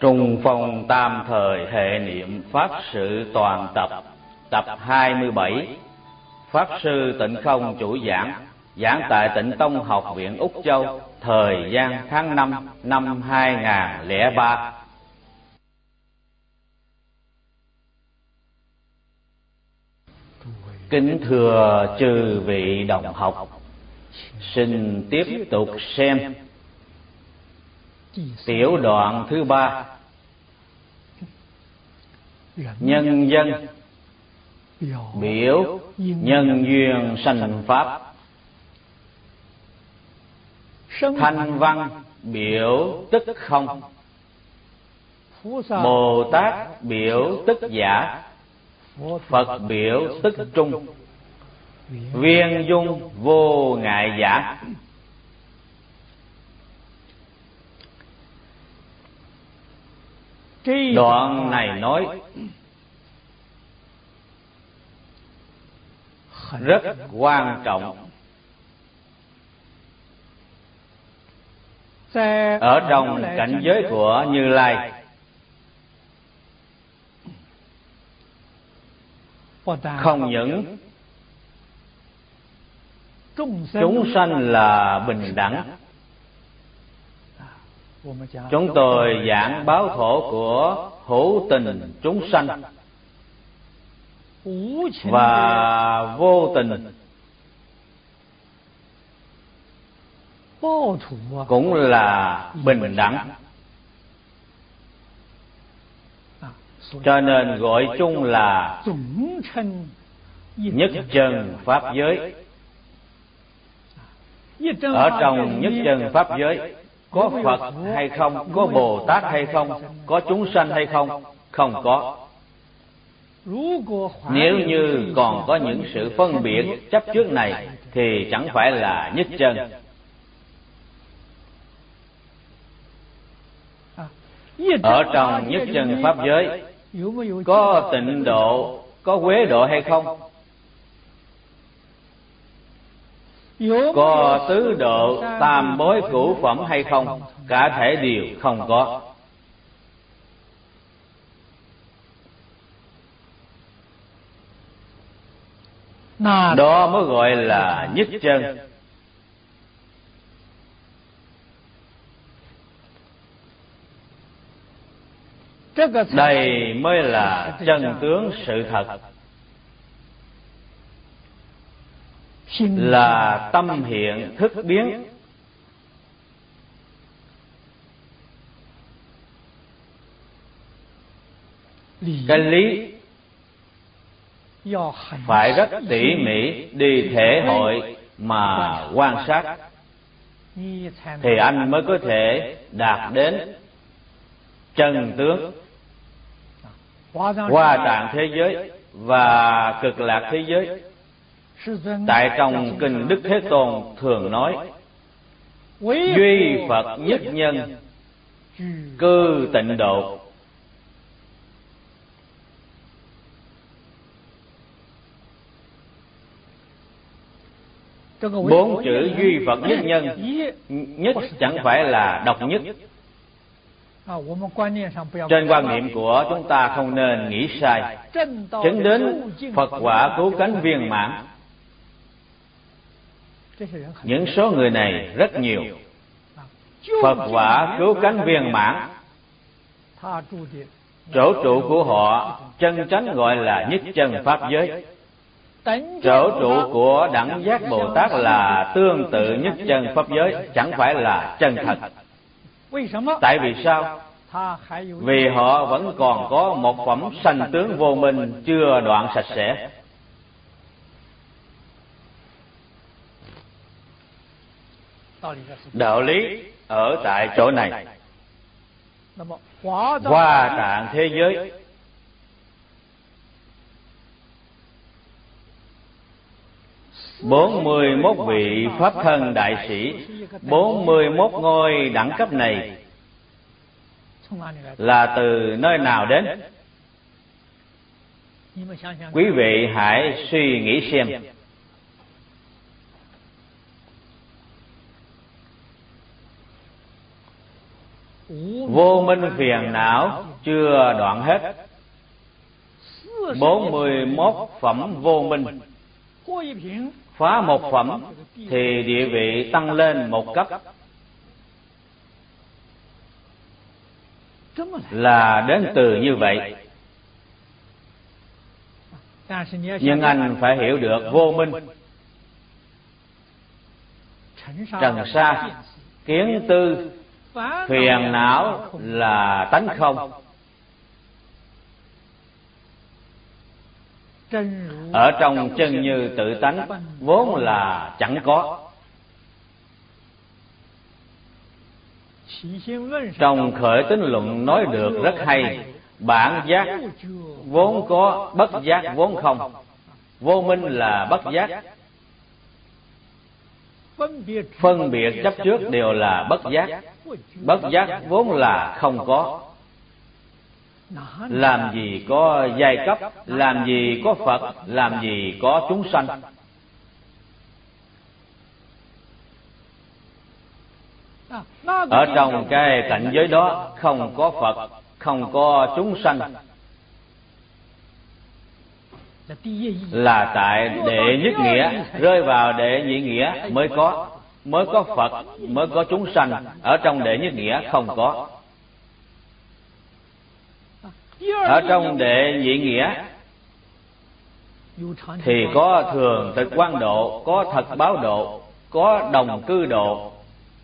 Trùng phong tam thời hệ niệm Pháp sự toàn tập, tập 27. Pháp sư Tịnh Không chủ giảng, giảng tại Tịnh Tông Học viện Úc Châu, thời gian tháng 5 năm 2003. Kính thưa chư vị đồng học, xin tiếp tục xem tiểu đoạn thứ 3. Nhân dân biểu nhân duyên sanh pháp, thanh văn biểu tức không, Bồ Tát biểu tức giả, Phật biểu tức trung, viên dung vô ngại giả. Đoạn này nói rất quan trọng. Ở trong cảnh giới của Như Lai, không những chúng sanh là bình đẳng. Chúng tôi giảng báo thổ của hữu tình chúng sanh và vô tình cũng là bình đẳng, cho nên gọi chung là nhất chân pháp giới. Ở trong nhất chân pháp giới có Phật hay không, có Bồ Tát hay không, có chúng sanh hay không? Không có. Nếu như còn có những sự phân biệt chấp trước này thì chẳng phải là nhất chân. Ở trong nhất chân pháp giới có tịnh độ, có quế độ hay không? Có tứ độ, tam bối cửu phẩm hay không? Cả thể đều không có. Đó mới gọi là nhất chân. Đây mới là chân tướng sự thật, là tâm hiện thức biến. Cái lý phải rất tỉ mỉ đi thể hội mà quan sát thì anh mới có thể đạt đến chân tướng. Hoa Tạng thế giới và Cực Lạc thế giới, tại trong kinh Đức Thế Tôn thường nói duy Phật nhất nhân cư tịnh độ. Bốn chữ duy Phật nhất nhân, nhất chẳng phải là độc nhất. Trên quan niệm của chúng ta không nên nghĩ sai. Chứng đến Phật quả cứu cánh viên mãn, những số người này rất nhiều. Phật quả cứu cánh viên mãn, chỗ trụ của họ chân chánh gọi là nhất chân pháp giới. Chỗ trụ của đẳng giác Bồ Tát là tương tự nhất chân pháp giới, chẳng phải là chân thật. Tại vì sao? Vì họ vẫn còn có một phẩm sanh tướng vô minh chưa đoạn sạch sẽ. Đạo lý ở tại chỗ này. Hoa Tạng thế giới bốn 41 vị Pháp thân đại sĩ, 41 ngôi đẳng cấp này là từ nơi nào đến? Quý vị hãy suy nghĩ xem. vô minh phiền não chưa đoạn hết. 41 phẩm vô minh, phá một phẩm thì địa vị tăng lên một cấp. Là đến từ như vậy. Nhưng anh phải hiểu được vô minh, trần sa, kiến tư, phiền não là tánh không. Ở trong chân như tự tánh vốn là chẳng có. Trong khởi tín luận nói được rất hay, bản giác vốn có, bất giác vốn không. Vô minh là bất giác, phân biệt chấp trước đều là bất giác. Bất giác vốn là không có. Làm gì có giai cấp, làm gì có Phật, làm gì có chúng sanh. Ở trong cái cảnh giới đó không có Phật, không có chúng sanh. Là tại đệ nhất nghĩa rơi vào đệ nhị nghĩa mới có Phật, mới có chúng sanh. Ở trong đệ nhất nghĩa không có. Ở trong đệ nhị nghĩa thì có thường thực quan độ, có thật báo độ, có đồng cư độ.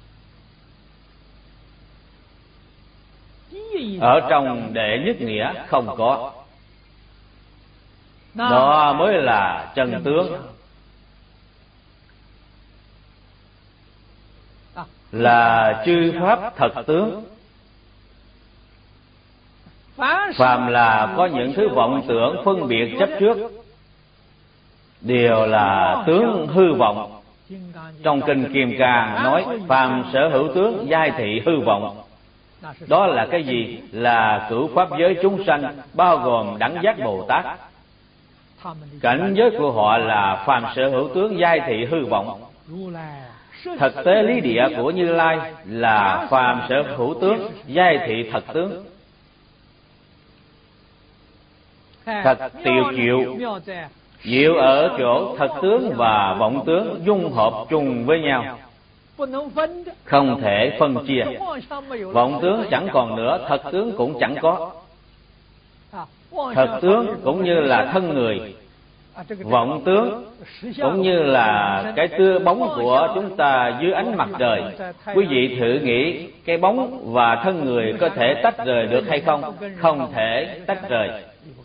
Ở trong đệ nhất nghĩa không có. Đó mới là chân tướng, là chư pháp thật tướng. Phàm là có những thứ vọng tưởng phân biệt chấp trước đều là tướng hư vọng. Trong kinh Kim Cang nói phàm sở hữu tướng giai thị hư vọng. Đó là cái gì? Là cửu pháp giới chúng sanh, bao gồm đẳng giác Bồ Tát. Cảnh giới của họ là phàm sở hữu tướng giai thị hư vọng. Thực tế lý địa của Như Lai là phàm sở hữu tướng giai thị thật tướng. Thật tiệu diệu, diệu ở chỗ thật tướng và vọng tướng dung hợp chung với nhau, không thể phân chia. Vọng tướng chẳng còn nữa, thật tướng cũng chẳng có. Thật tướng cũng như là thân người, vọng tướng cũng như là cái tia bóng của chúng ta dưới ánh mặt trời. Quý vị thử nghĩ cái bóng và thân người có thể tách rời được hay không? Không thể tách rời.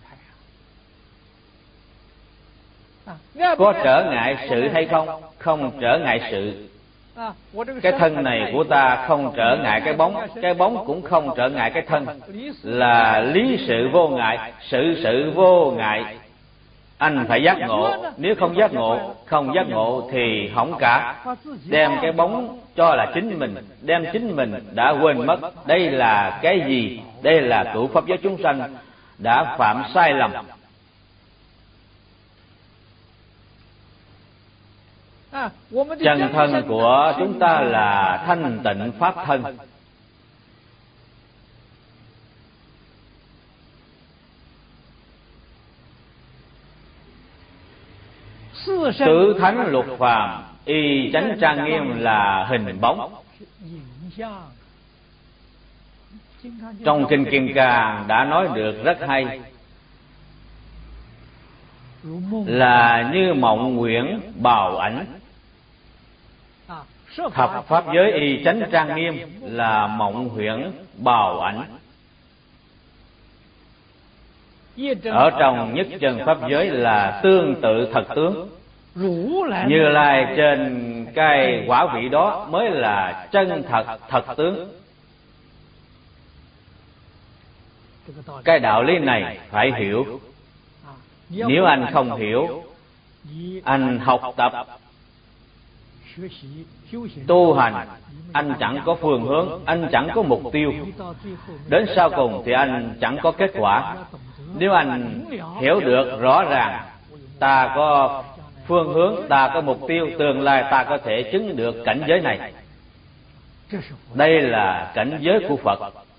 Có trở ngại sự hay không? Không trở ngại sự. Cái thân này của ta không trở ngại cái bóng cũng không trở ngại cái thân. Là lý sự vô ngại, sự vô ngại. Anh phải giác ngộ, nếu không giác ngộ thì hỏng cả. Đem cái bóng cho là chính mình, đem chính mình đã quên mất. Đây là cái gì? Đây là cửu pháp giới chúng sanh đã phạm sai lầm. Chân thân của chúng ta là thanh tịnh pháp thân. Tứ thánh lục phàm, y chánh trang nghiêm là hình bóng. Trong kinh Kim Cang đã nói được rất hay, là như mộng nguyện bào ảnh. Thập pháp giới y chánh trang nghiêm là mộng huyễn bào ảnh. Ở trong nhất chân pháp giới là tương tự thật tướng. Như Lai trên cái quả vị đó mới là chân thật thật tướng. Cái đạo lý này phải hiểu. Nếu anh không hiểu, anh học tập tu hành, anh chẳng có phương hướng, anh chẳng có mục tiêu. Đến sau cùng thì anh chẳng có kết quả. Nếu anh hiểu được rõ ràng, ta có phương hướng, ta có mục tiêu, tương lai ta có thể chứng được cảnh giới này. Đây là cảnh giới của Phật.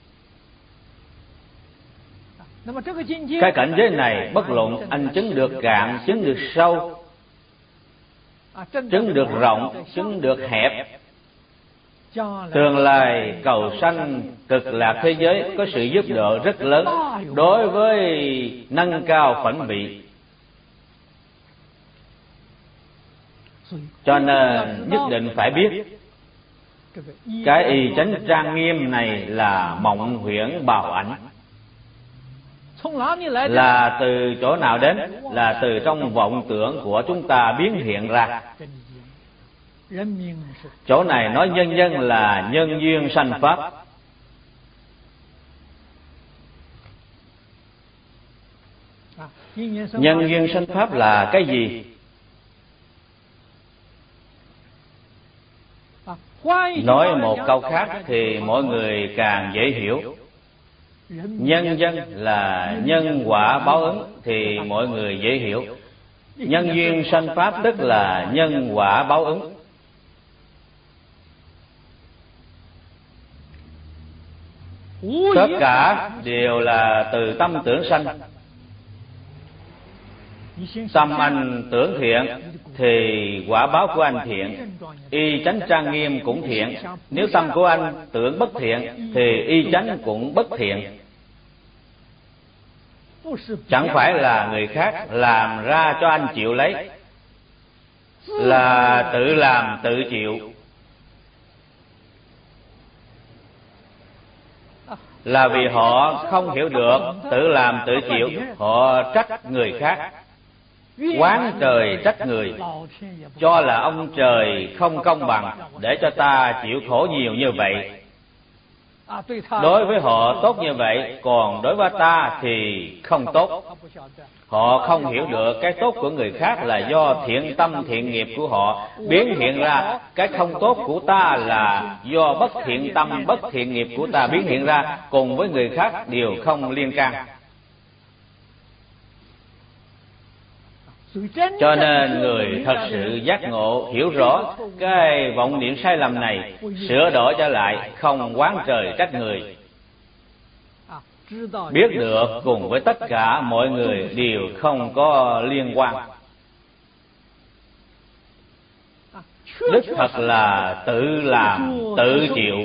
Cái cảnh giới này bất luận anh chứng được cạn, chứng được sâu, chứng được rộng, chứng được hẹp, tương lai cầu sanh cực lạc thế giới có sự giúp đỡ rất lớn đối với nâng cao phẩm vị. Cho nên nhất định phải biết cái y chánh trang nghiêm này là mộng huyễn bào ảnh. Là từ chỗ nào đến? Là từ trong vọng tưởng của chúng ta biến hiện ra. Chỗ này nói nhân dân là nhân duyên sanh pháp. Nhân duyên sanh pháp là cái gì? Nói một câu khác thì mọi người càng dễ hiểu. Nhân dân là nhân quả báo ứng thì mọi người dễ hiểu. Nhân duyên sanh pháp tức là nhân quả báo ứng. Tất cả đều là từ tâm tưởng sanh. Tâm anh tưởng thiện thì quả báo của anh thiện, y chánh trang nghiêm cũng thiện. Nếu tâm của anh tưởng bất thiện thì y chánh cũng bất thiện. Chẳng phải là người khác làm ra cho anh chịu lấy, là tự làm tự chịu. Là vì họ không hiểu được tự làm tự chịu, họ trách người khác, oán trời trách người, cho là ông trời không công bằng để cho ta chịu khổ nhiều như vậy. Đối với họ tốt như vậy, còn đối với ta thì không tốt. Họ không hiểu được cái tốt của người khác là do thiện tâm thiện nghiệp của họ biến hiện ra. Cái không tốt của ta là do bất thiện tâm bất thiện nghiệp của ta biến hiện ra, cùng với người khác đều không liên can. Cho nên người thật sự giác ngộ, hiểu rõ cái vọng niệm sai lầm này, sửa đổi trở lại, không oán trời trách người. Biết được cùng với tất cả mọi người đều không có liên quan. Đích thật là tự làm tự chịu.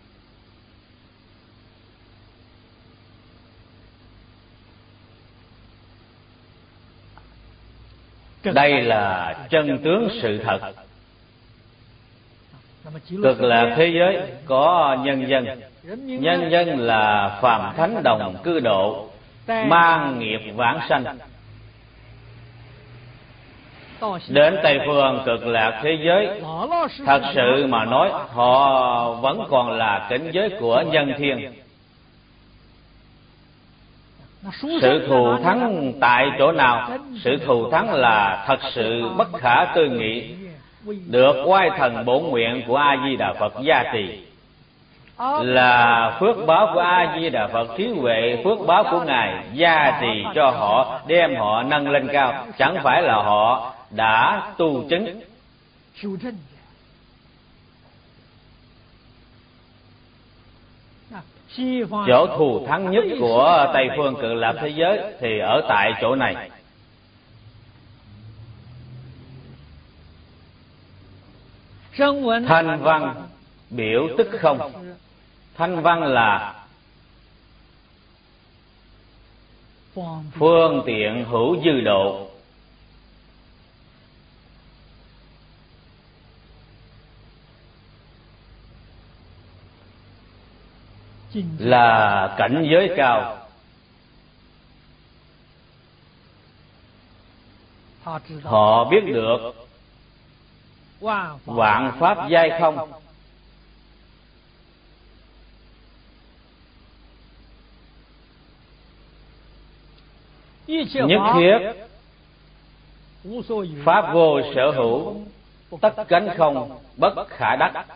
Đây là chân tướng sự thật. Cực lạc thế giới có nhân dân. Nhân dân là phàm thánh đồng cư độ, mang nghiệp vãng sanh. Đến Tây phương cực lạc thế giới, thật sự mà nói họ vẫn còn là cảnh giới của nhân thiên. Sự thù thắng tại chỗ nào? Sự thù thắng là thật sự bất khả tư nghị, được oai thần bổn nguyện của A Di Đà Phật gia trì. Là phước báo của A Di Đà Phật trí huệ, phước báo của Ngài gia trì cho họ, đem họ nâng lên cao. Chẳng phải là họ đã tu chứng. Chỗ thù thắng nhất của Tây phương cực lạc thế giới thì ở tại chỗ này. Thanh văn biểu tức không. Thanh văn là phương tiện hữu dư độ. Là cảnh giới cao. Họ biết được vạn pháp giai không, nhất thiết pháp vô sở hữu, tất cánh không, bất khả đắc.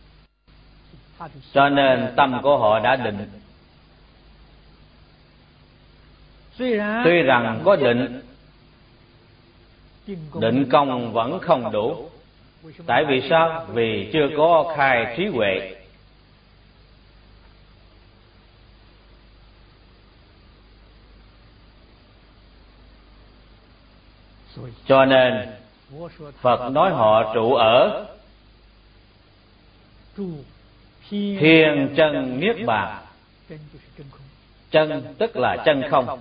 Cho nên tâm của họ đã định. Tuy rằng có định, định công vẫn không đủ. Tại vì sao? Vì chưa có khai trí huệ. Cho nên Phật nói họ trụ ở Thiên chân niết bàn. Chân tức là chân không.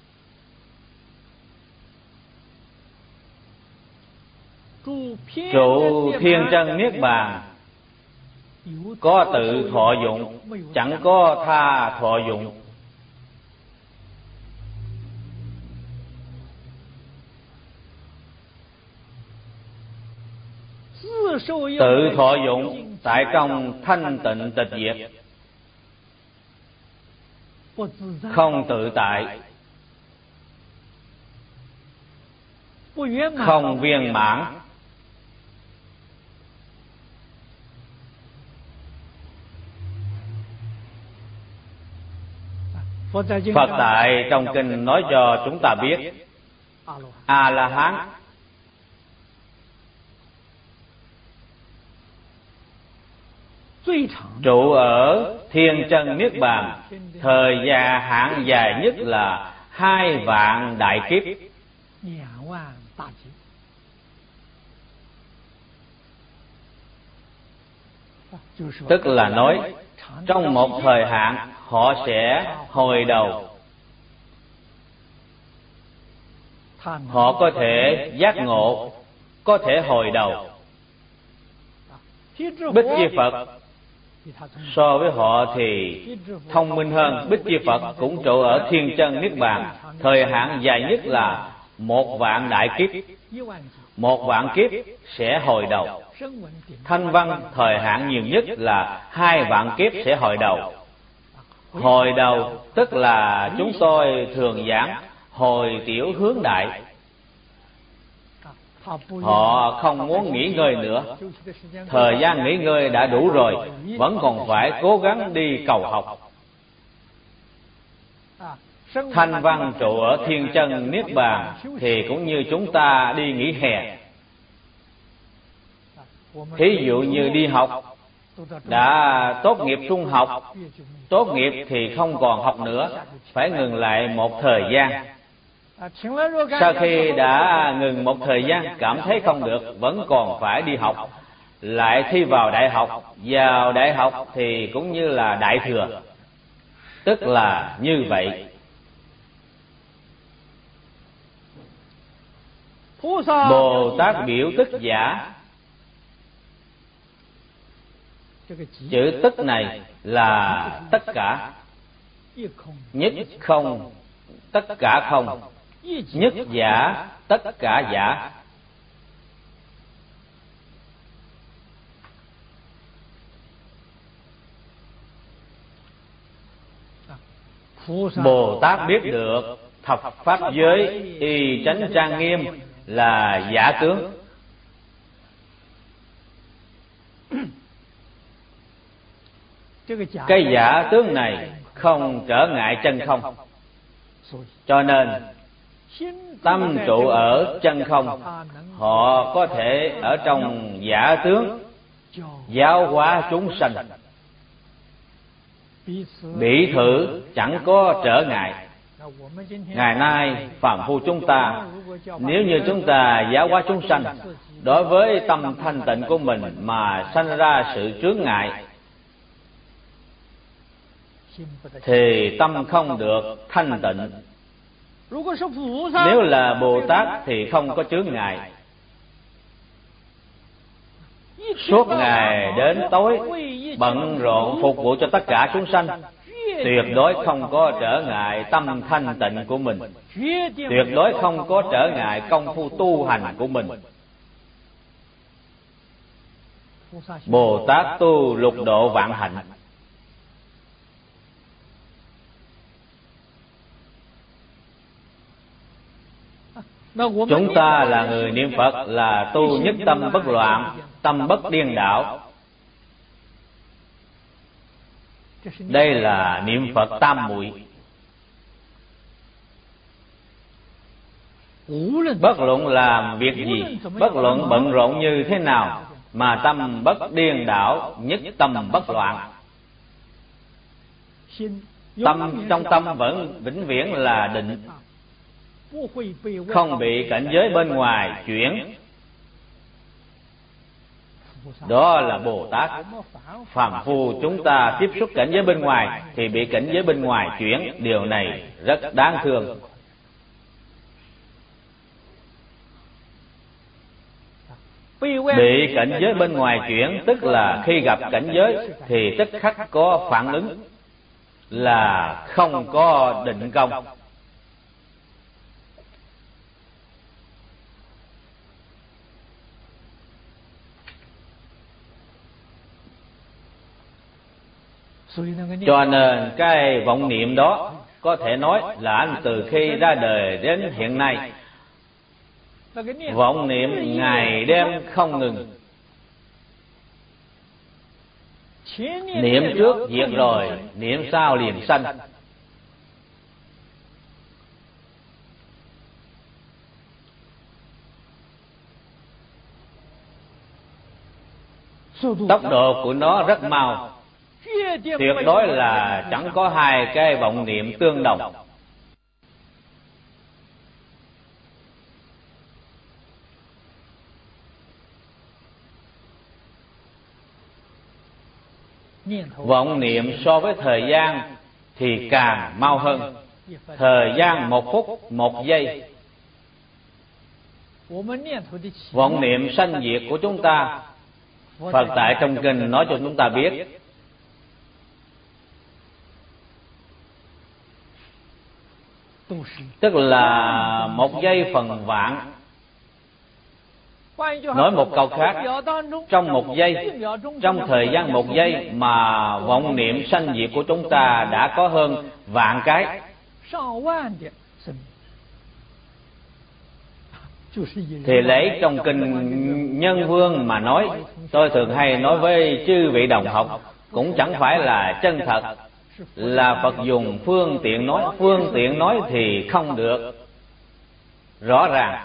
Trụ thiên chân niết bàn, có tự thọ dụng, chẳng có tha thọ dụng. Tự thọ dụng tại trong thanh tịnh tịch diệt, không tự tại, không viên mãn. Phật tại trong kinh nói cho chúng ta biết, A-la-hán trụ ở thiên chân niết bàn, thời gian hạn dài nhất là 2 vạn đại kiếp. Tức là nói trong một thời hạn họ sẽ hồi đầu. Họ có thể giác ngộ, có thể hồi đầu. Bích Chi Phật so với họ thì thông minh hơn. Bích Chi Phật cũng trụ ở thiên chân niết bàn, thời hạn dài nhất là 1 vạn đại kiếp. 1 vạn kiếp sẽ hồi đầu. Thanh Văn thời hạn nhiều nhất là 2 vạn kiếp sẽ hồi đầu. Hồi đầu tức là chúng tôi thường giảng hồi tiểu hướng đại. Họ không muốn nghỉ ngơi nữa, thời gian nghỉ ngơi đã đủ rồi, vẫn còn phải cố gắng đi cầu học. Thanh Văn trụ ở thiên chân niết bàn thì cũng như chúng ta đi nghỉ hè. Thí dụ như đi học, đã tốt nghiệp trung học, tốt nghiệp thì không còn học nữa, phải ngừng lại một thời gian. Sau khi đã ngừng một thời gian, cảm thấy không được, vẫn còn phải đi học, lại thi vào đại học. Vào đại học thì cũng như là đại thừa, tức là như vậy. Bồ Tát biểu tức giả, chữ tức này là tất cả, nhất không tất cả không, nhất giả tất cả giả. Bồ Tát biết được thập pháp giới y chánh trang nghiêm là giả tướng. Cái giả tướng này không trở ngại chân không, cho nên tâm trụ ở chân không, họ có thể ở trong giả tướng giáo hóa chúng sanh. Bị thử chẳng có trở ngại. Ngày nay phàm phu chúng ta, nếu như chúng ta giáo hóa chúng sanh, đối với tâm thanh tịnh của mình mà sanh ra sự chướng ngại, thì tâm không được thanh tịnh. Nếu là Bồ Tát thì không có chướng ngại, suốt ngày đến tối bận rộn phục vụ cho tất cả chúng sanh, tuyệt đối không có trở ngại tâm thanh tịnh của mình, tuyệt đối không có trở ngại công phu tu hành của mình. Bồ Tát tu lục độ vạn hạnh. Chúng ta là người niệm Phật là tu nhất tâm bất loạn, tâm bất điên đảo. Đây là niệm Phật tam muội. Bất luận làm việc gì, bất luận bận rộn như thế nào, mà tâm bất điên đảo, nhất tâm bất loạn. Tâm trong tâm vẫn vĩnh viễn là định. không bị cảnh giới bên ngoài chuyển. Đó là Bồ Tát. Phàm phu chúng ta tiếp xúc cảnh giới bên ngoài thì bị cảnh giới bên ngoài chuyển, điều này rất đáng thương. Bị cảnh giới bên ngoài chuyển tức là khi gặp cảnh giới thì tức khắc có phản ứng, là không có định công. Cho nên cái vọng niệm đó có thể nói là anh từ khi ra đời đến hiện nay, vọng niệm ngày đêm không ngừng. Niệm trước diệt rồi, niệm sau liền sanh. Tốc độ của nó rất mau, tuyệt đối là chẳng có hai cái vọng niệm tương đồng. Vọng niệm so với thời gian thì càng mau hơn. Thời gian 1 phút 1 giây. Vọng niệm sanh diệt của chúng ta, Phật tại trong kinh nói cho chúng ta biết, tức là 1 giây phần vạn. Nói một câu khác, trong 1 giây, trong thời gian 1 giây mà vọng niệm sanh diệt của chúng ta đã có hơn vạn cái. Thì lấy trong kinh Nhân Vương mà nói, tôi thường hay nói với chư vị đồng học, cũng chẳng phải là chân thật, là Phật dùng phương tiện nói. Phương tiện nói thì không được rõ ràng.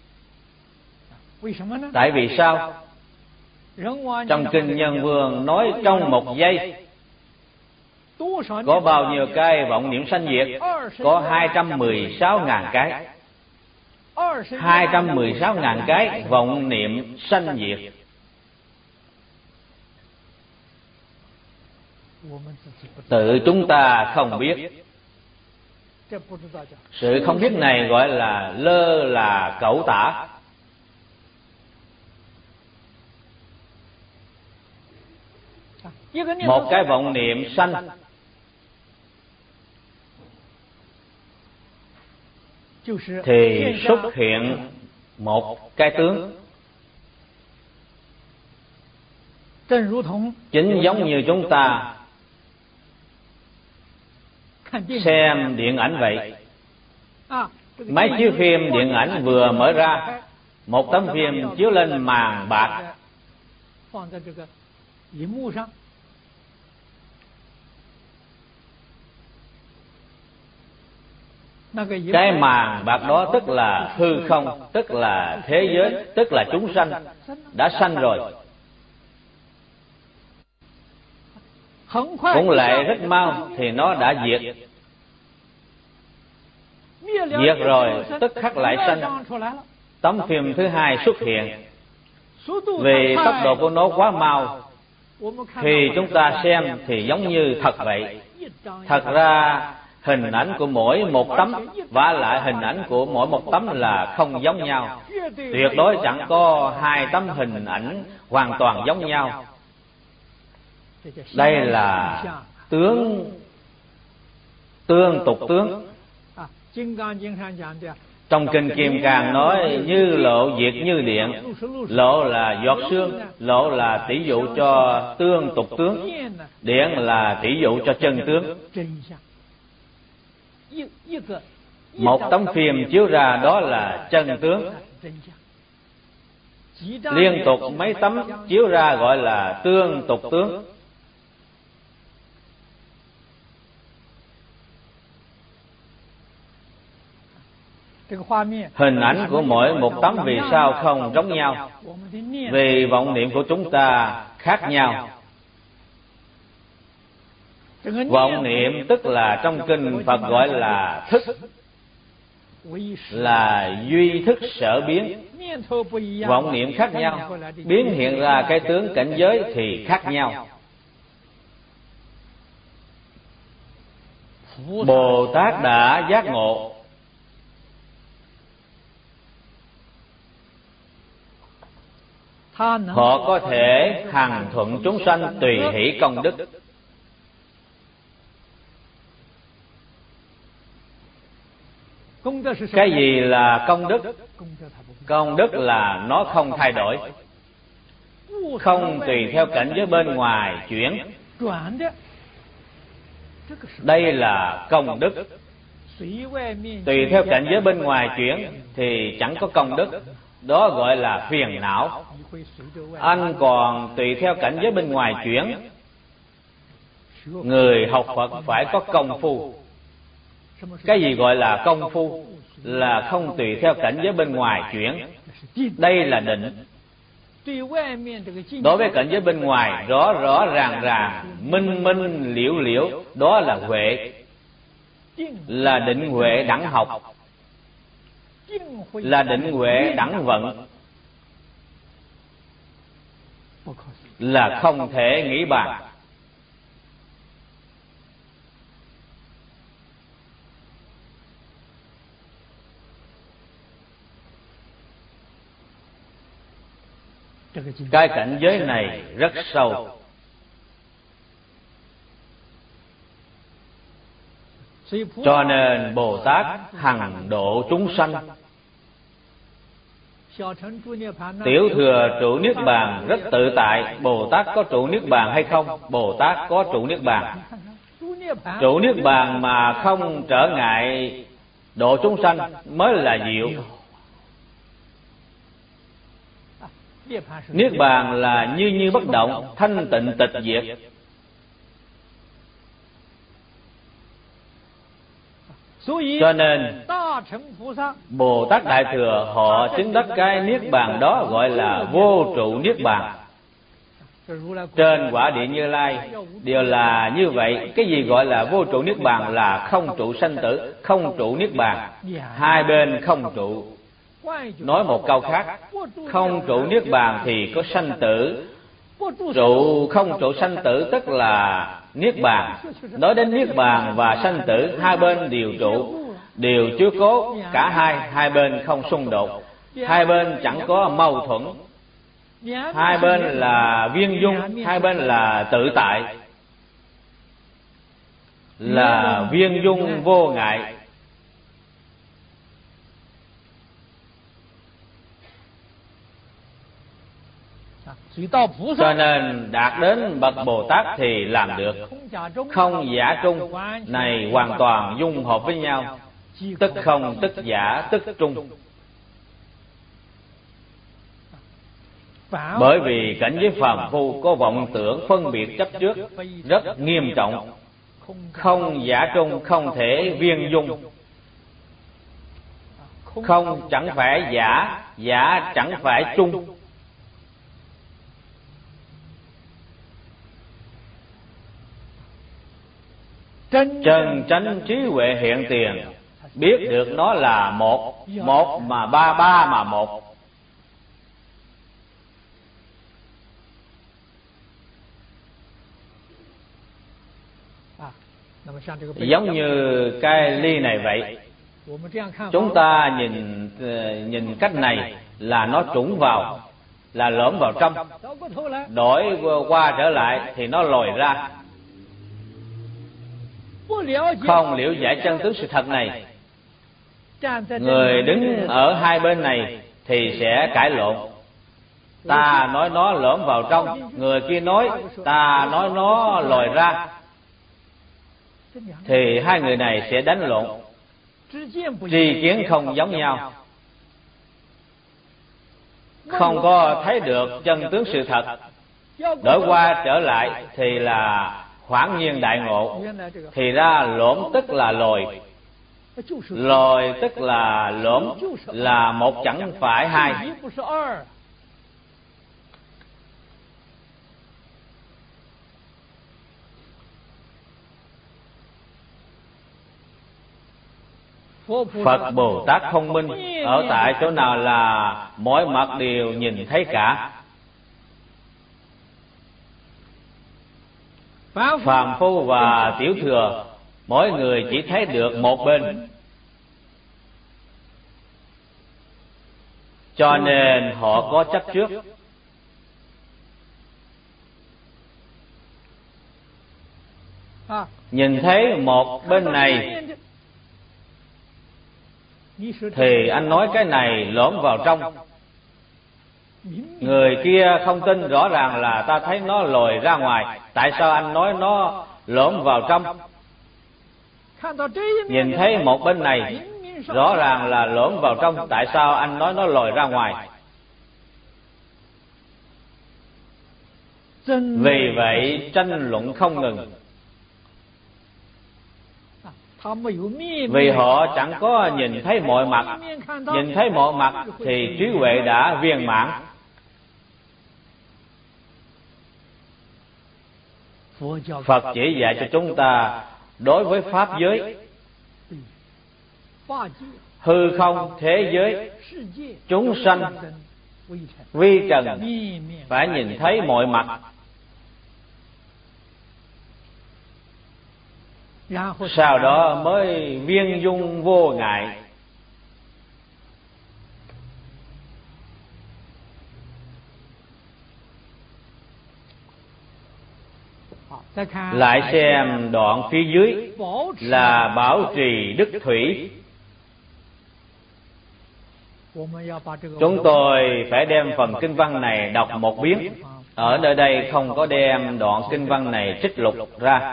Tại vì sao? Trong kinh Nhân Vương nói trong 1 giây có bao nhiêu cái vọng niệm sanh diệt? Có 216.000 cái. 216.000 cái vọng niệm sanh diệt. Tự chúng ta không biết. Sự không biết này gọi là lơ là cẩu tả. Một cái vọng niệm sanh thì xuất hiện một cái tướng. Chính giống như chúng ta xem điện ảnh vậy. Máy chiếu phim điện ảnh vừa mở ra, một tấm phim chiếu lên màn bạc. Cái màn bạc đó tức là hư không, tức là thế giới, tức là chúng sanh đã sanh rồi. Cũng lại rất mau thì nó đã diệt. Diệt rồi tức khắc lại sanh. Tấm phim thứ hai xuất hiện. Vì tốc độ của nó quá mau, thì chúng ta xem thì giống như thật vậy. Thật ra hình ảnh của mỗi một tấm vả lại hình ảnh của mỗi một tấm là không giống nhau. Tuyệt đối chẳng có 2 tấm hình ảnh hoàn toàn giống nhau. Đây là tương tục tướng. Trong kinh Kim Cang nói như lộ diệt như điện. Lộ là giọt sương, lộ là tỷ dụ cho tương tục tướng, điện là tỷ dụ cho chân tướng. Một tấm phim chiếu ra đó là chân tướng. Liên tục mấy tấm chiếu ra gọi là tương tục tướng. Hình ảnh của mỗi một tấm vì sao không giống nhau? Vì vọng niệm của chúng ta khác nhau. Vọng niệm tức là trong kinh Phật gọi là thức. là duy thức sở biến, vọng niệm khác nhau, biến hiện ra cái tướng cảnh giới thì khác nhau. Bồ Tát đã giác ngộ, họ có thể hằng thuận chúng sanh tùy hỷ công đức. Cái gì là công đức? Công đức là nó không thay đổi, không tùy theo cảnh giới bên ngoài chuyển. Đây là công đức. Tùy theo cảnh giới bên ngoài chuyển thì chẳng có công đức, đó gọi là phiền não. Anh còn tùy theo cảnh giới bên ngoài chuyển. Người học Phật phải có công phu. Cái gì gọi là công phu? Là không tùy theo cảnh giới bên ngoài chuyển. Đây là định. Đối với cảnh giới bên ngoài rõ rõ ràng ràng, minh minh liễu liễu, đó là huệ, là định huệ đẳng học, là định huệ đẳng vận, là không thể nghĩ bàn. Cái cảnh giới này rất sâu. Cho nên Bồ Tát hằng độ chúng sanh. Tiểu thừa trụ niết bàn rất tự tại. Bồ Tát có trụ niết bàn hay không? Bồ Tát có trụ niết bàn. Trụ niết bàn mà không trở ngại độ chúng sanh mới là diệu. Niết bàn là như bất động, thanh tịnh tịch diệt. Cho nên Bồ Tát Đại Thừa họ chứng đắc cái niết bàn đó gọi là vô trụ niết bàn. Trên quả địa Như Lai đều là như vậy. Cái gì gọi là vô trụ niết bàn? Là không trụ sanh tử, không trụ niết bàn, hai bên không trụ. Nói một câu khác, không trụ niết bàn thì có sanh tử, trụ không trụ sanh tử tức là niết bàn. Nói đến niết bàn và sanh tử, hai bên đều trụ, đều chiếu cố cả hai bên không xung đột, hai bên chẳng có mâu thuẫn, hai bên là viên dung, hai bên là tự tại, là viên dung vô ngại. Cho nên đạt đến bậc Bồ Tát thì làm được. Không giả trung này hoàn toàn dung hợp với nhau, tức không tức giả tức trung. Bởi vì cảnh giới phàm phu có vọng tưởng phân biệt chấp trước rất nghiêm trọng. Không giả trung không thể viên dung. Không chẳng phải giả, giả chẳng phải trung. Chân chánh trí huệ hiện tiền, biết được nó là một, một mà ba, ba mà một. Giống như cái ly này vậy. Chúng ta nhìn cách này là nó trũng vào, là lõm vào trong, đổi qua trở lại thì nó lòi ra. Không liễu giải chân tướng sự thật này, người đứng ở hai bên này thì sẽ cãi lộn. Ta nói nó lõm vào trong, người kia nói ta nói nó lòi ra, thì hai người này sẽ đánh lộn. Tri kiến không giống nhau, không có thấy được chân tướng sự thật. Đổi qua trở lại thì là hoảng nhiên đại ngộ. Thì ra lõm tức là lòi, lòi tức là lõm, là một chẳng phải hai. Phật Bồ Tát thông minh ở tại chỗ nào là mọi mặt đều nhìn thấy cả. Phàm phu và tiểu thừa mỗi người chỉ thấy được một bên, cho nên họ có chấp trước. Nhìn thấy một bên này thì anh nói cái này lõm vào trong. Người kia không tin, rõ ràng là ta thấy nó lồi ra ngoài, tại sao anh nói nó lõm vào trong? Nhìn thấy một bên này rõ ràng là lõm vào trong, tại sao anh nói nó lồi ra ngoài? Vì vậy tranh luận không ngừng. Vì họ chẳng có nhìn thấy mọi mặt. Nhìn thấy mọi mặt thì trí huệ đã viên mãn. Phật chỉ dạy cho chúng ta đối với pháp giới, hư không, thế giới, chúng sanh, vi trần, phải nhìn thấy mọi mặt. Sau đó mới viên dung vô ngại. Lại xem đoạn phía dưới là bảo trì đức thủy. Chúng tôi phải đem phần kinh văn này đọc một biến. Ở nơi đây không có đem đoạn kinh văn này trích lục ra.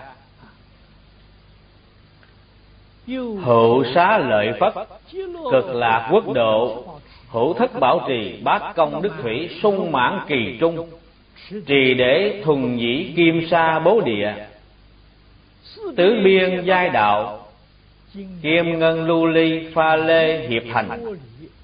Hữu xá lợi Phất, cực lạc quốc độ, hữu thất bảo trì, bát công đức thủy, sung mãn kỳ trung, trì để thuần nhĩ kim sa bố địa, tứ biên giai đạo, kim ngân lưu ly pha lê hiệp thành.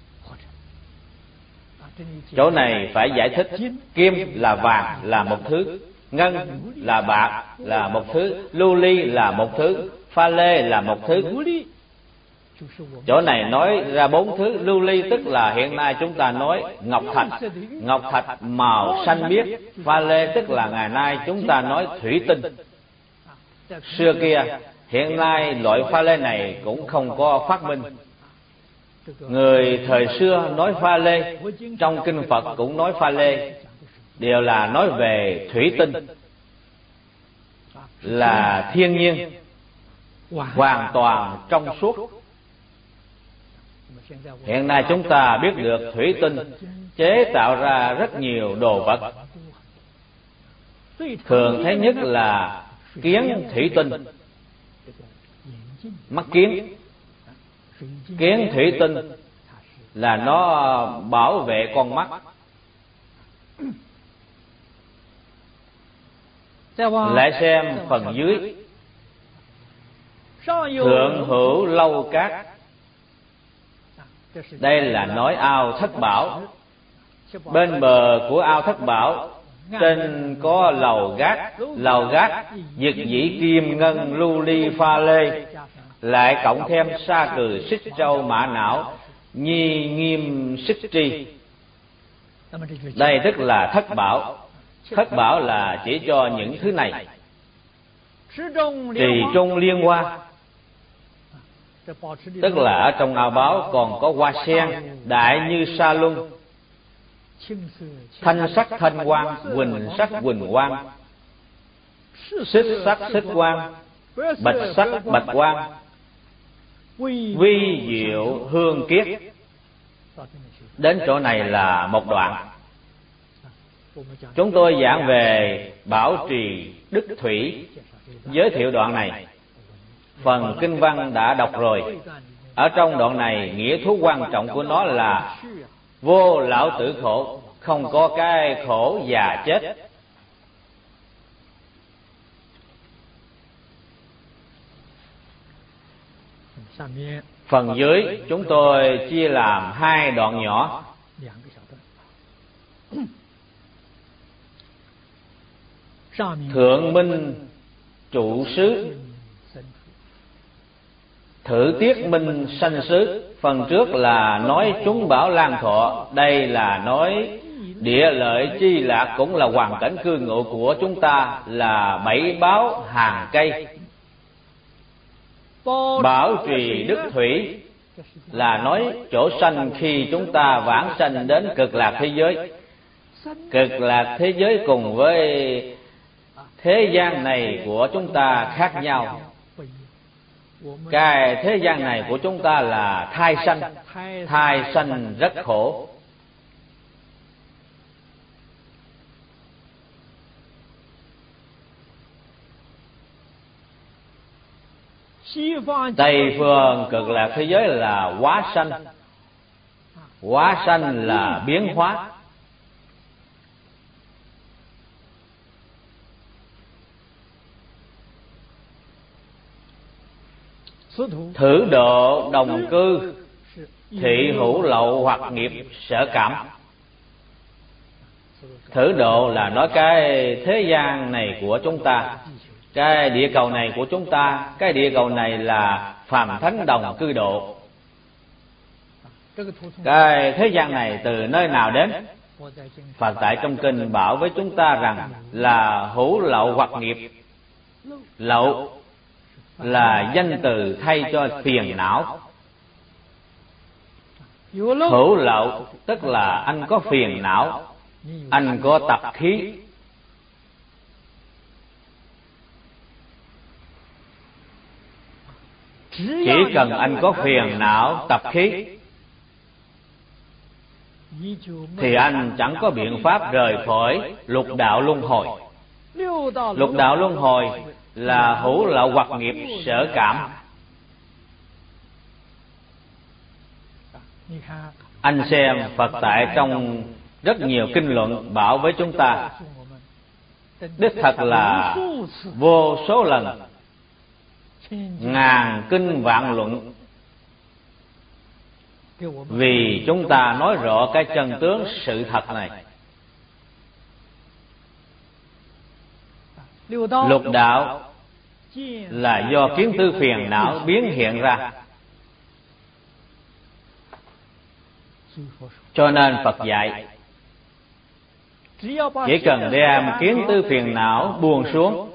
Chỗ này phải giải thích. Kim là vàng, là một thứ; ngân là bạc, là một thứ; lưu ly là một thứ; pha lê là một thứ. Chỗ này nói ra 4 thứ. Lưu ly tức là hiện nay chúng ta nói ngọc thạch, ngọc thạch màu xanh biếc. Pha lê tức là ngày nay chúng ta nói thủy tinh. Xưa kia, hiện nay loại pha lê này cũng không có phát minh. Người thời xưa nói pha lê, trong kinh Phật cũng nói pha lê, đều là nói về thủy tinh, là thiên nhiên, hoàn toàn trong suốt. Hiện nay chúng ta biết được thủy tinh chế tạo ra rất nhiều đồ vật. Thường thấy nhất là kiến thủy tinh, mắt kiến. Kiến thủy tinh là nó bảo vệ con mắt. Lại xem phần dưới. Thượng hữu lâu cát. Đây là nói ao Thất Bảo. Bên bờ của ao Thất Bảo, trên có lầu gác. Lầu gác diệt dĩ kim ngân lưu ly pha lê, lại cộng thêm sa cừ xích châu mã não nhi nghiêm xích tri. Đây tức là thất bảo. Thất bảo là chỉ cho những thứ này. Trì trung liên hoa, tức là ở trong ao báo còn có hoa sen đại như sa luân, thanh sắc thanh quang, huỳnh sắc huỳnh quang, xích sắc xích quang, bạch sắc bạch quang, vi diệu hương kiết. Đến chỗ này là một đoạn. Chúng tôi giảng về bảo trì đức thủy, giới thiệu đoạn này. Phần kinh văn đã đọc rồi. Ở trong đoạn này, nghĩa thú quan trọng của nó là vô lão tử khổ, không có cái khổ già chết. Phần dưới chúng tôi chia làm 2 đoạn nhỏ. Thượng minh trụ xứ, Thử tiết minh sanh xứ. Phần trước là nói chúng bảo lan thọ, đây là nói địa lợi chi lạc cũng là hoàn cảnh cư ngụ của chúng ta, là bảy báo hàng cây. Bảo trì đức thủy là nói chỗ sanh khi chúng ta vãng sanh đến cực lạc thế giới. Cực lạc thế giới cùng với thế gian này của chúng ta khác nhau. Cái thế gian này của chúng ta là thai sanh rất khổ. Tây phương cực lạc thế giới là hóa sanh. Hóa sanh là biến hóa. Thử độ đồng cư, thị hữu lậu hoặc nghiệp sở cảm. Thử độ là nói cái thế gian này của chúng ta, cái địa cầu này của chúng ta. Cái địa cầu này là phàm thánh đồng cư độ. Cái thế gian này từ nơi nào đến? Phật tại trong kinh bảo với chúng ta rằng là hữu lậu hoặc nghiệp. Lậu là danh từ thay cho phiền não. Hữu lậu tức là anh có phiền não, anh có tập khí. Chỉ cần anh có phiền não, tập khí thì anh chẳng có biện pháp rời khỏi lục đạo luân hồi. Lục đạo luân hồi là hữu lậu hoặc nghiệp sở cảm. Anh xem Phật tại trong rất nhiều kinh luận bảo với chúng ta, đích thật là vô số lần, ngàn kinh vạn luận, vì chúng ta nói rõ cái chân tướng sự thật này. Lục đạo là do kiến tư phiền não biến hiện ra. Cho nên Phật dạy, chỉ cần đem kiến tư phiền não buông xuống,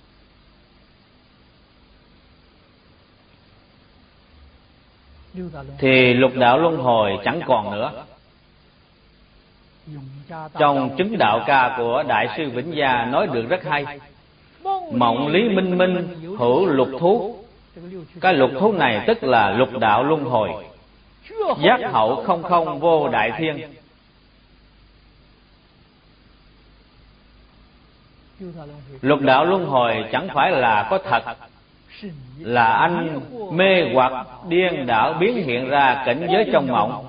thì lục đạo luân hồi chẳng còn nữa. Trong chứng đạo ca của Đại sư Vĩnh Gia nói được rất hay. Mộng lý minh minh hữu lục thú. Cái lục thú này tức là lục đạo luân hồi. Giác hậu không không vô đại thiên. Lục đạo luân hồi chẳng phải là có thật, là anh mê hoặc điên đảo biến hiện ra cảnh giới trong mộng.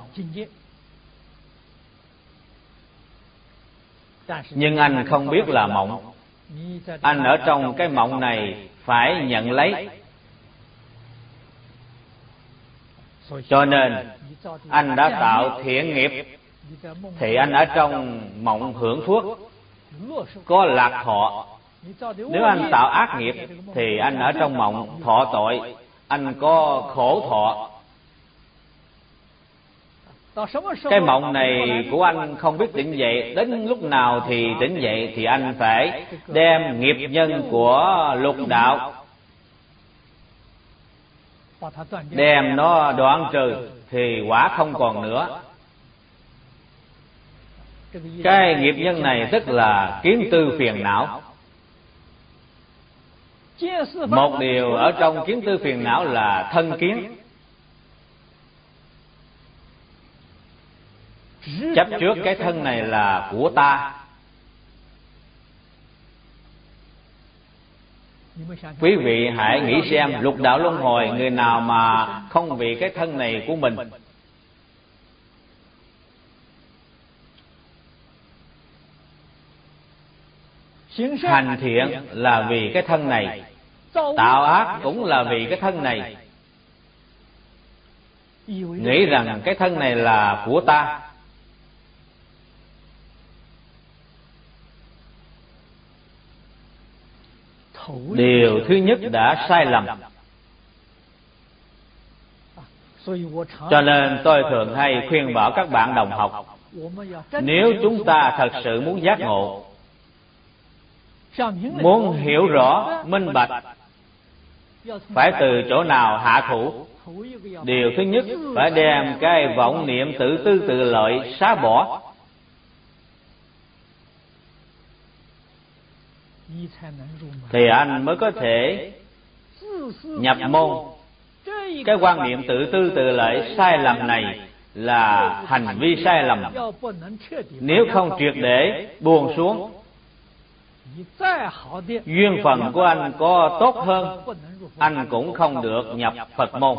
Nhưng anh không biết là mộng. Anh ở trong cái mộng này phải nhận lấy. Cho nên anh đã tạo thiện nghiệp thì anh ở trong mộng hưởng phước, có lạc thọ. Nếu anh tạo ác nghiệp thì anh ở trong mộng thọ tội, anh có khổ thọ. Cái mộng này của anh không biết tỉnh dậy, đến lúc nào thì tỉnh dậy thì anh phải đem nghiệp nhân của lục đạo đem nó đoạn trừ thì quả không còn nữa. Cái nghiệp nhân này tức là kiến tư phiền não. Một điều ở trong kiến tư phiền não là thân kiến. Chấp trước cái thân này là của ta. Quý vị hãy nghĩ xem, lục đạo luân hồi, người nào mà không vì cái thân này của mình. Hành thiện là vì cái thân này, tạo ác cũng là vì cái thân này. Nghĩ rằng cái thân này là của ta. Điều thứ nhất đã sai lầm. Cho nên tôi thường hay khuyên bảo các bạn đồng học, nếu chúng ta thật sự muốn giác ngộ, muốn hiểu rõ, minh bạch, phải từ chỗ nào hạ thủ? Điều thứ nhất, phải đem cái vọng niệm tự tư tự lợi xóa bỏ, thì anh mới có thể nhập môn. Cái quan niệm tự tư tự lợi sai lầm này là hành vi sai lầm. Nếu không triệt để buông xuống, duyên phận của anh có tốt hơn, anh cũng không được nhập Phật môn.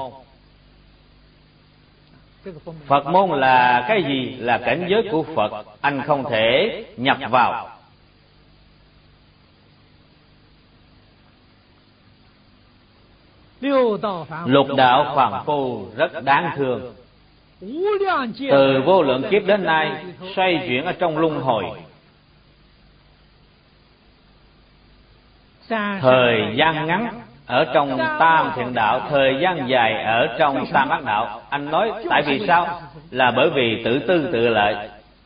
Phật môn là cái gì? Là cảnh giới của Phật, anh không thể nhập vào. Lục đạo phàm phu rất đáng thương. Từ vô lượng kiếp đến nay xoay chuyển ở trong luân hồi. Thời gian ngắn ở trong tam thiện đạo, thời gian dài ở trong tam ác đạo. Anh nói tại vì sao? Là bởi vì tự tư tự lợi.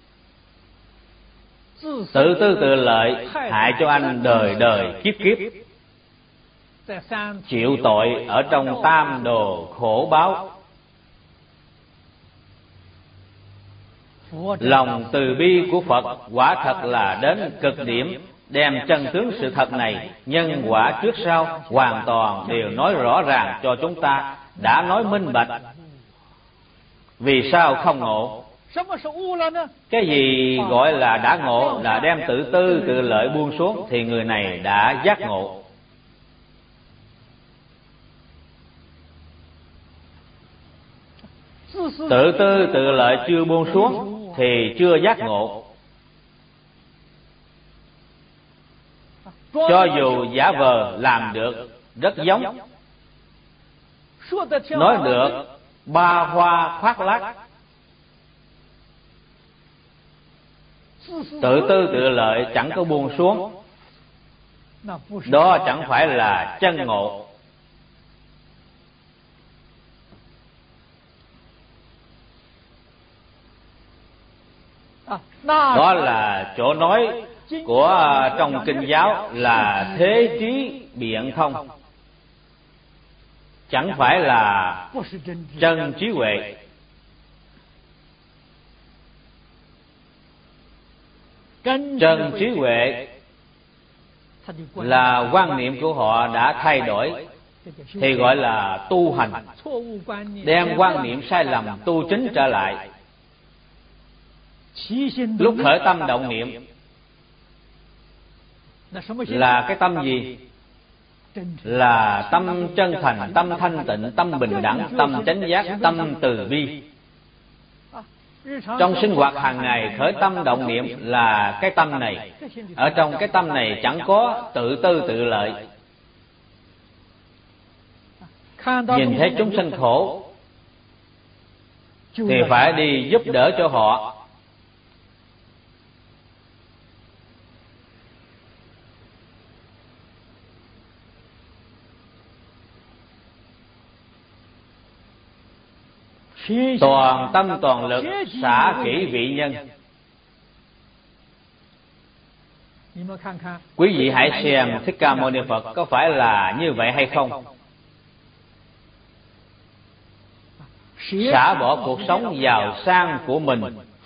Tự tư tự lợi hại cho anh đời đời kiếp kiếp chịu tội ở trong tam đồ khổ báo. Lòng từ bi của Phật quả thật là đến cực điểm, đem chân tướng sự thật này, nhân quả trước sau hoàn toàn đều nói rõ ràng cho chúng ta, đã nói minh bạch. Vì sao không ngộ? Cái gì gọi là đã ngộ? Là đem tự tư tự lợi buông xuống thì người này đã giác ngộ. Tự tư tự lợi chưa buông xuống thì chưa giác ngộ. Cho dù giả vờ làm được rất giống, nói được ba hoa khoác lác, tự tư tự lợi chẳng có buông xuống, đó chẳng phải là chân ngộ. Đó là chỗ nói của trong kinh giáo là thế trí biện thông, chẳng phải là chân trí huệ. Chân trí huệ là quan niệm của họ đã thay đổi, thì gọi là tu hành. Đem quan niệm sai lầm tu chính trở lại. Lúc khởi tâm động niệm là cái tâm gì? Là tâm chân thành, tâm thanh tịnh, tâm bình đẳng, tâm chánh giác, tâm từ bi. Trong sinh hoạt hàng ngày khởi tâm động niệm là cái tâm này. Ở trong cái tâm này chẳng có tự tư tự lợi. Nhìn thấy chúng sanh khổ thì phải đi giúp đỡ cho họ. Toàn tâm toàn lực xả kỹ vị nhân. Quý vị hãy xem Thích Ca Mâu Ni Phật có phải là như vậy hay không? Xả bỏ cuộc sống giàu sang của mình,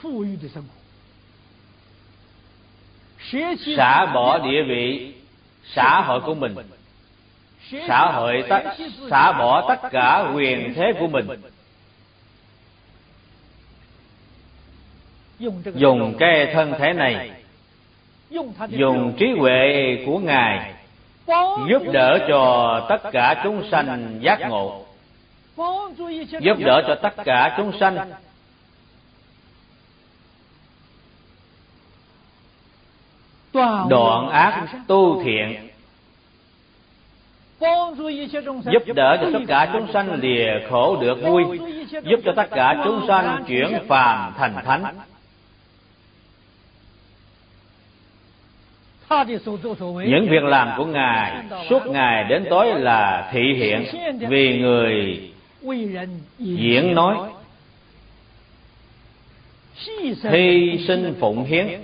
xả bỏ địa vị xã hội của mình, xả bỏ tất cả quyền thế của mình, dùng cái thân thể này, dùng trí huệ của Ngài giúp đỡ cho tất cả chúng sanh giác ngộ, giúp đỡ cho tất cả chúng sanh đoạn ác tu thiện, giúp đỡ cho tất cả chúng sanh lìa khổ được vui, giúp cho tất cả chúng sanh chuyển phàm thành thánh. Những việc làm của Ngài suốt ngày đến tối là thị hiện vì người diễn nói, hy sinh phụng hiến,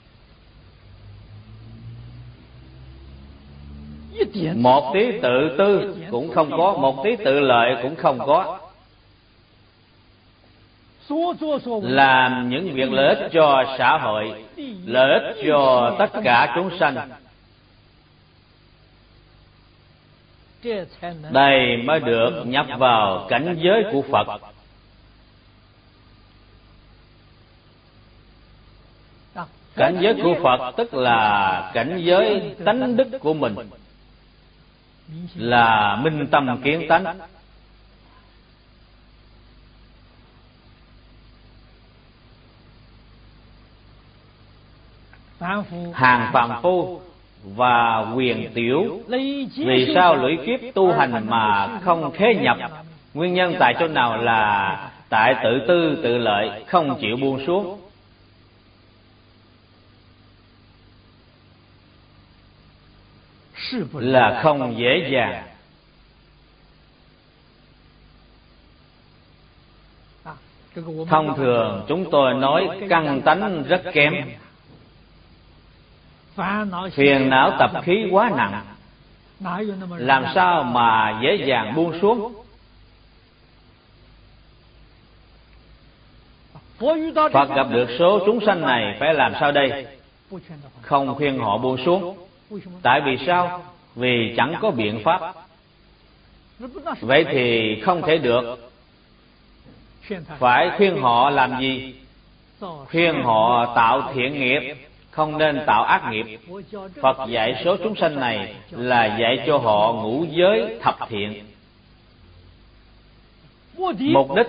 một tí tự tư cũng không có, một tí tự lợi cũng không có, làm những việc lợi ích cho xã hội, lợi ích cho tất cả chúng sanh. Đây mới được nhập vào cảnh giới của Phật. Cảnh giới của Phật tức là cảnh giới tánh đức của mình, là minh tâm kiến tánh. Hàng phàm phu và quyền tiểu vì sao lũy kiếp tu hành mà không khế nhập? Nguyên nhân tại chỗ nào? Là tại tự tư tự lợi, không chịu buông xuống. Là không dễ dàng. Thông thường chúng tôi nói căn tánh rất kém, phiền não tập khí quá nặng, làm sao mà dễ dàng buông xuống? Phật gặp được số chúng sanh này phải làm sao đây? Không khuyên họ buông xuống. Tại vì sao? Vì chẳng có biện pháp. Vậy thì không thể được. Phải khuyên họ làm gì? Khuyên họ tạo thiện nghiệp, không nên tạo ác nghiệp. Phật dạy số chúng sanh này là dạy cho họ ngũ giới thập thiện. Mục đích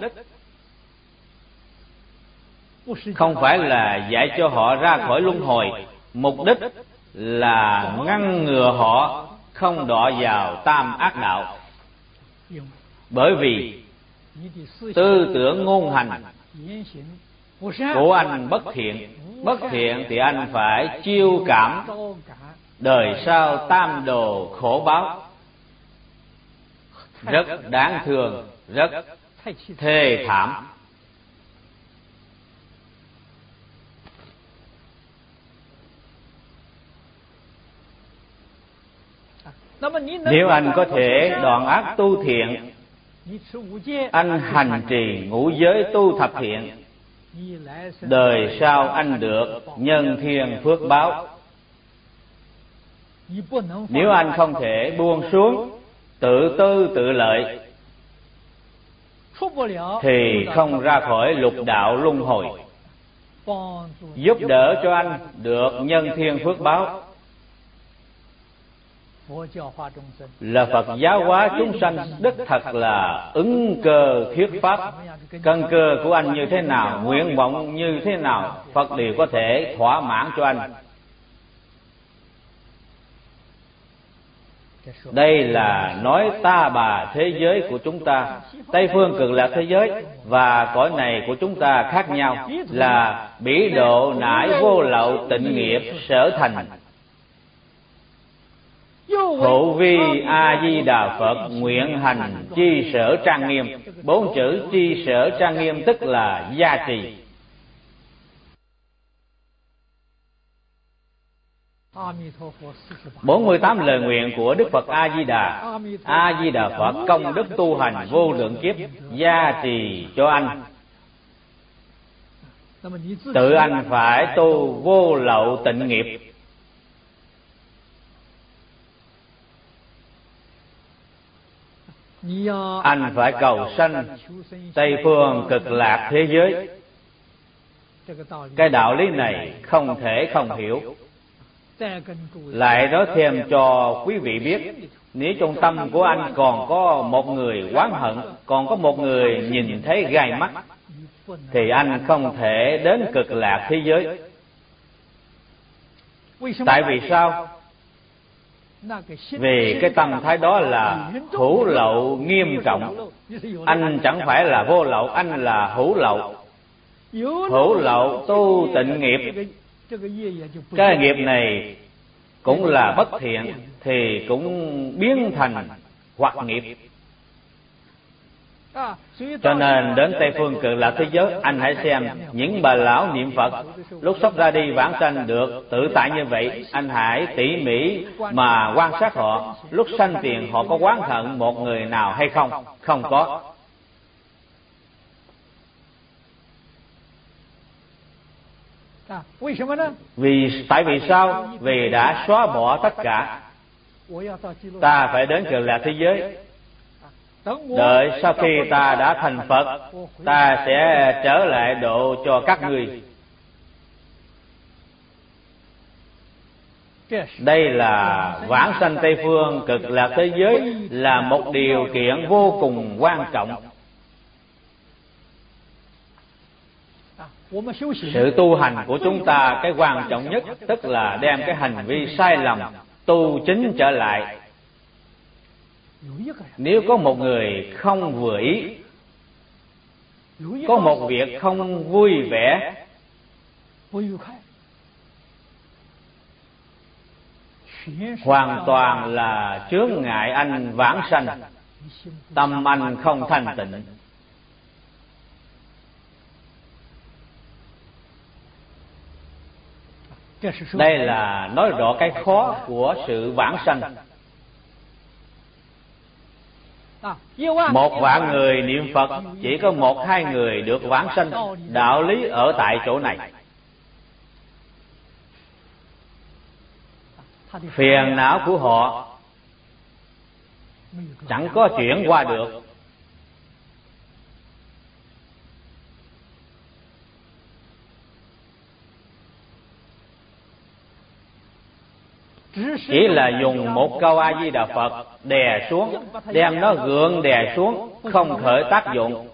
không phải là dạy cho họ ra khỏi luân hồi, mục đích là ngăn ngừa họ không đọa vào tam ác đạo. Bởi vì tư tưởng ngôn hành của anh bất thiện thì anh phải chiêu cảm đời sau tam đồ khổ báo, rất đáng thương, rất thê thảm. Nếu anh có thể đoạn ác tu thiện, anh hành trì ngũ giới tu thập thiện, đời sau anh được nhân thiên phước báo. Nếu anh không thể buông xuống tự tư tự lợi thì không ra khỏi lục đạo luân hồi. Giúp đỡ cho anh được nhân thiên phước báo là Phật giáo hóa chúng sanh đích thật là ứng cơ thuyết pháp. Căn cơ của anh như thế nào, nguyện vọng như thế nào, Phật đều có thể thỏa mãn cho anh. Đây là nói ta bà thế giới của chúng ta. Tây phương cực lạc thế giới và cõi này của chúng ta khác nhau, là bỉ độ nải vô lậu tịnh nghiệp sở thành. Hữu vi A Di Đà Phật nguyện hành chi sở trang nghiêm. 4 chữ chi sở trang nghiêm tức là gia trì. Bốn 48 lời nguyện của Đức Phật A Di Đà. A Di Đà Phật công đức tu hành vô lượng kiếp gia trì cho anh. Tự anh phải tu vô lậu tịnh nghiệp. Anh phải cầu sanh Tây phương cực lạc thế giới. Cái đạo lý này không thể không hiểu. Lại nói thêm cho quý vị biết, nếu trong tâm của anh còn có một người oán hận, còn có một người nhìn thấy gai mắt, thì anh không thể đến cực lạc thế giới. Tại vì sao? Vì cái tâm thái đó là hữu lậu nghiêm trọng. Anh chẳng phải là vô lậu, anh là hữu lậu. Hữu lậu tu tịnh nghiệp, cái nghiệp này cũng là bất thiện, thì cũng biến thành hoặc nghiệp. Cho nên đến Tây Phương Cực Lạc thế giới, anh hãy xem những bà lão niệm Phật lúc sắp ra đi vãng sanh được tự tại như vậy. Anh hãy tỉ mỉ mà quan sát họ, lúc sanh tiền họ có oán hận một người nào hay không? Không có. Tại vì sao? Vì đã xóa bỏ tất cả. Ta phải đến Cực Lạc thế giới. Đợi sau khi ta đã thành Phật, ta sẽ trở lại độ cho các ngươi. Đây là vãng sanh Tây Phương Cực Lạc thế giới là một điều kiện vô cùng quan trọng. Sự tu hành của chúng ta, cái quan trọng nhất tức là đem cái hành vi sai lầm tu chính trở lại. Nếu có một người không vừa ý, có một việc không vui vẻ, hoàn toàn là chướng ngại anh vãng sanh, tâm anh không thanh tịnh. Đây là nói rõ cái khó của sự vãng sanh. 1.000.000 người niệm Phật, chỉ có 1-2 người được vãng sanh. Đạo lý ở tại chỗ này. Phiền não của họ chẳng có chuyển qua được. Chỉ là dùng một câu A Di Đà Phật đè xuống, đem nó gượng đè xuống, không khởi tác dụng.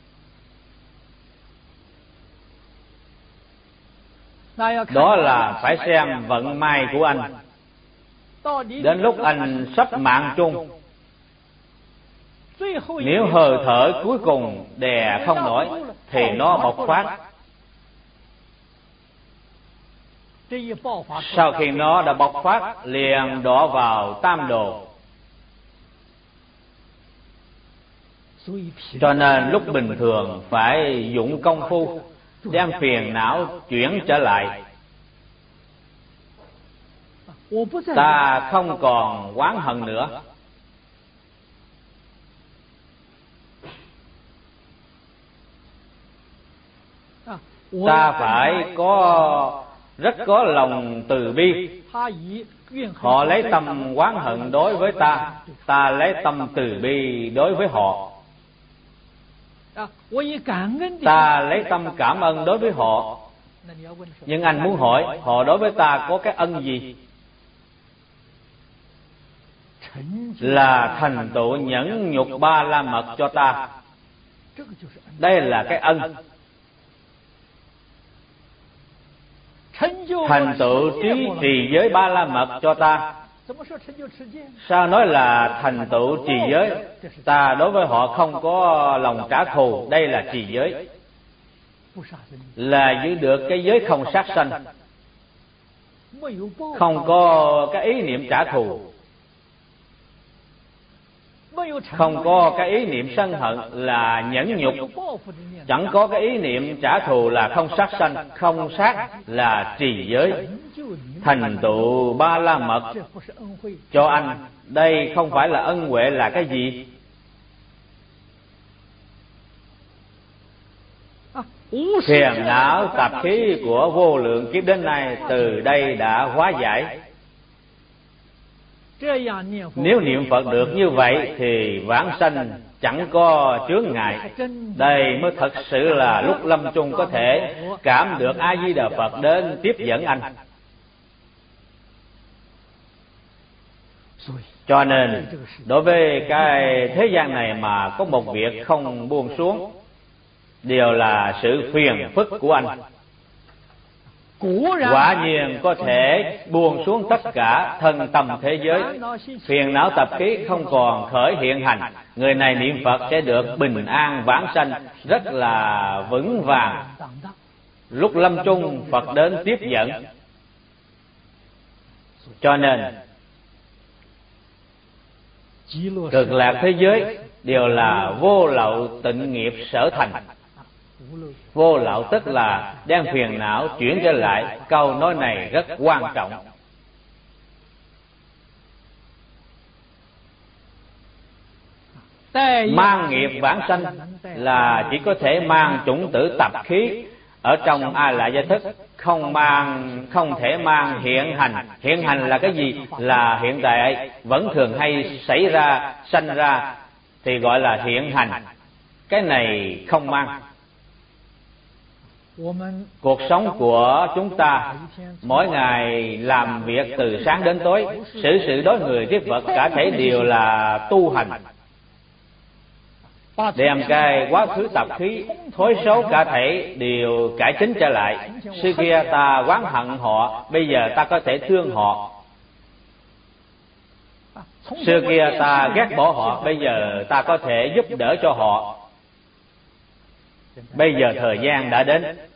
Đó là phải xem vận may của anh. Đến lúc anh sắp mạng chung, nếu hơi thở cuối cùng đè không nổi thì nó bộc phát. Sau khi nó đã bộc phát, liền đổ vào tam đồ. Cho nên lúc bình thường phải dụng công phu đem phiền não chuyển trở lại. Ta không còn oán hận nữa. Ta phải rất có lòng từ bi. Họ lấy tâm oán hận đối với ta, ta lấy tâm từ bi đối với họ. Ta lấy tâm cảm ơn đối với họ. Nhưng anh muốn hỏi, họ đối với ta có cái ân gì? Là thành tựu nhẫn nhục ba la mật cho ta. Đây là cái ân. Thành tựu trí trì giới ba la mật cho ta. Sao nói là thành tựu trì giới? Ta đối với họ không có lòng trả thù. Đây là trì giới, là giữ được cái giới không sát sanh, không có cái ý niệm trả thù, không có cái ý niệm sân hận là nhẫn nhục, chẳng có cái ý niệm trả thù là không sát sanh, không sát là trì giới. Thành tựu ba la mật cho anh, đây không phải là ân huệ là cái gì? Phiền não tập khí của vô lượng kiếp đến nay từ đây đã hóa giải. Nếu niệm Phật được như vậy thì vãng sanh chẳng có chướng ngại. Đây mới thật sự là lúc lâm chung có thể cảm được A Di Đà Phật đến tiếp dẫn anh. Cho nên đối với cái thế gian này mà có một việc không buông xuống, đều là sự phiền phức của anh. Quả nhiên có thể buông xuống tất cả thân tâm thế giới, phiền não tập khí không còn khởi hiện hành. Người này niệm Phật sẽ được bình an vãng sanh, rất là vững vàng. Lúc lâm chung Phật đến tiếp dẫn. Cho nên Cực lạc thế giới đều là vô lậu tịnh nghiệp sở thành. Vô lậu tức là đem phiền não chuyển trở lại. Câu nói này rất quan trọng. Mang nghiệp vãng sanh là chỉ có thể mang chủng tử tập khí ở trong A Lại Gia Thức, không thể mang hiện hành. Hiện hành là cái gì? Là hiện tại vẫn thường hay xảy ra, sanh ra thì gọi là hiện hành. Cái này không mang. Cuộc sống của chúng ta mỗi ngày làm việc từ sáng đến tối, xử sự đối người tiếp vật, cả thể đều là tu hành, đem cái quá khứ tập khí thối xấu cả thể đều cải chính trở lại. Xưa kia ta oán hận họ, bây giờ ta có thể thương họ. Xưa kia ta ghét bỏ họ, bây giờ ta có thể giúp đỡ cho họ. Bây giờ thời gian đã đến,